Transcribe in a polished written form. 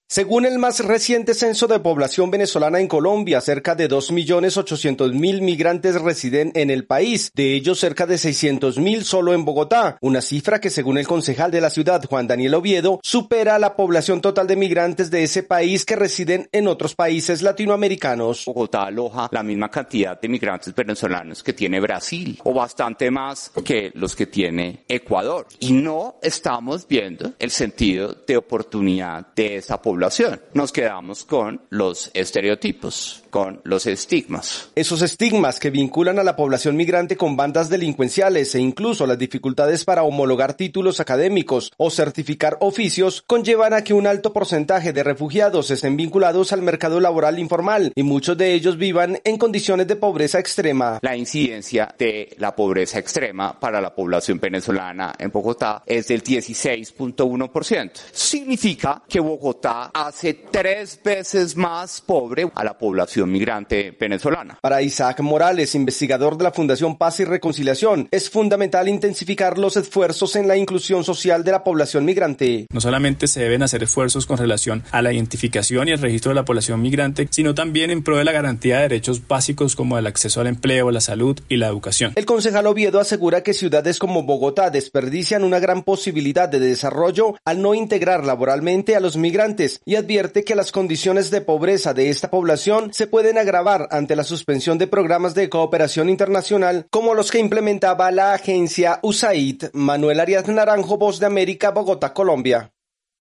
Según el más reciente censo de población venezolana en Colombia, cerca de 2.800.000 migrantes residen en el país, de ellos cerca de 600.000 solo en Bogotá, una cifra que según el concejal de la ciudad, Juan Daniel Oviedo, supera la población total de migrantes de ese país que residen en otros países latinoamericanos. Bogotá aloja la misma cantidad de migrantes venezolanos que tiene Brasil, o bastante más que los que tiene Ecuador. Y no estamos viendo el sentido de oportunidad de esa población. Nos quedamos con los estereotipos, con los estigmas. Esos estigmas que vinculan a la población migrante con bandas delincuenciales e incluso las dificultades para homologar títulos académicos o certificar oficios conllevan a que un alto porcentaje de refugiados estén vinculados al mercado laboral informal y muchos de ellos vivan en condiciones de pobreza extrema. La incidencia de la pobreza extrema para la población venezolana en Bogotá es del 16.1%. Significa que Bogotá hace 3 veces más pobre a la población migrante venezolana. Para Isaac Morales, investigador de la Fundación Paz y Reconciliación, es fundamental intensificar los esfuerzos en la inclusión social de la población migrante. No solamente se deben hacer esfuerzos con relación a la identificación y el registro de la población migrante, sino también en pro de la garantía de derechos básicos como el acceso al empleo, la salud y la educación. El concejal Oviedo asegura que ciudades como Bogotá desperdician una gran posibilidad de desarrollo al no integrar laboralmente a los migrantes y advierte que las condiciones de pobreza de esta población se pueden agravar ante la suspensión de programas de cooperación internacional como los que implementaba la agencia USAID. Manuel Arias Naranjo, Voz de América, Bogotá, Colombia.